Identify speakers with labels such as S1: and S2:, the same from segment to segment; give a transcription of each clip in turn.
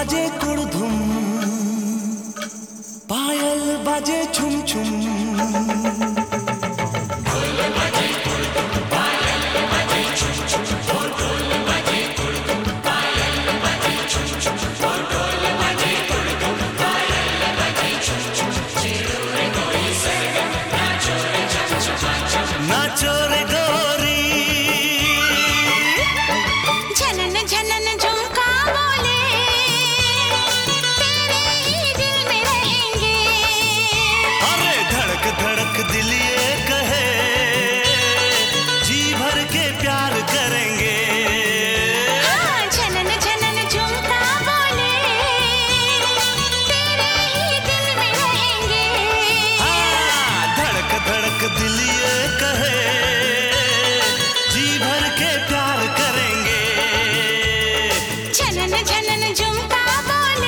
S1: बाजे कुड़धुम, पायल बाजे छुम छुम। ढोल बाजे कुड़धुम, पायल बाजे छुम छुम। ढोल बाजे कुड़धुम, पायल बाजे छुम छुम। ढोल बाजे कुड़धुम, पायल बाजे छुम छुम। छेड़ो रे कोई सरगम, नाचो रे छम छम छम। नाचो रे गोरी,
S2: झनन झनन झुमका बोले, तेरे ही दिल में रहेंगे।
S1: अरे धड़क धड़क दिल ये कहे, जी भर के प्यार करेंगे।
S2: हाँ, झनन झनन झुमका बोले, तेरे ही दिल में रहेंगे।
S1: हाँ, धड़क धड़क दिल ये कहे, जी भर के प्यार करेंगे।
S2: झनन झनन झुमका बोले।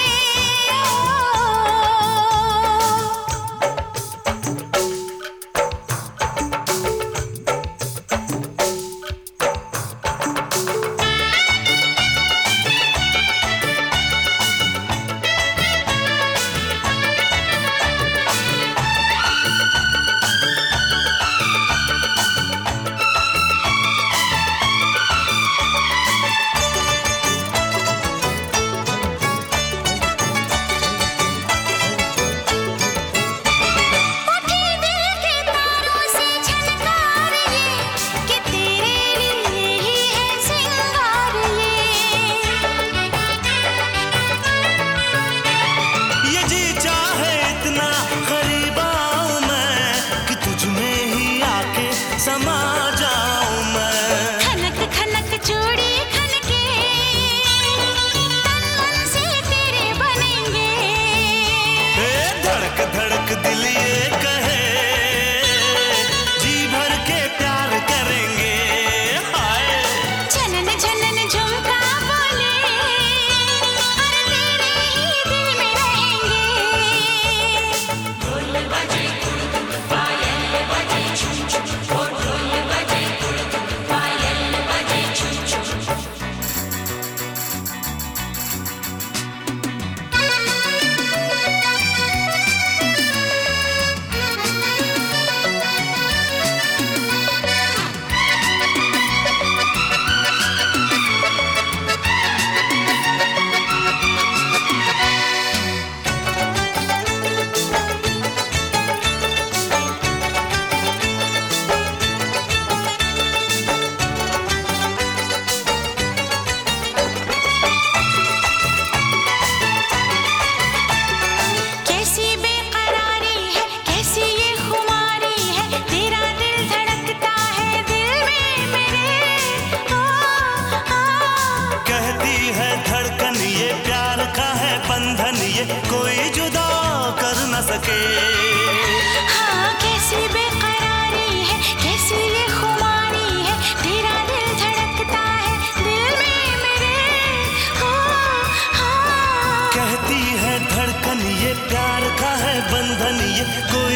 S2: उठी दिल के तारों से झनकार ये, कि तेरे लिए ही है सिंगार
S1: ये जी चाहे इतना करीब आऊं मैं, कि तुझ में ही आके समा जाऊं मैं।
S2: खनक खनक चूड़ी खनके, तन मन से तेरे बनेंगे।
S1: ए धड़क धड़क दिल ये कहे, जी भर के प्यार करेंगे। हाय
S2: झनन झनन झुमका बोले, अरे तेरे ही दिल में रहेंगे। ढोल बजे कुड़धुम, पायल बजे छुम छुम। ओ ढोल बजे कुड़धुम, पायल बजे छुम छुम। कैसी बेकरारी है, कैसी ये खुमारी है, तेरा दिल धड़कता है दिल में मेरे। ओ, ओ,
S1: कहती है धड़कन, ये प्यार का है बंधन, ये कोई जुदा कर न सके।
S2: हाँ, कैसी बेकरारी है, कैसी ये खुमारी है, तेरा दिल धड़कता है दिल में मेरे। ओ, ओ,
S1: कहती है धड़कन, ये प्यार का है बंधन, ये कोई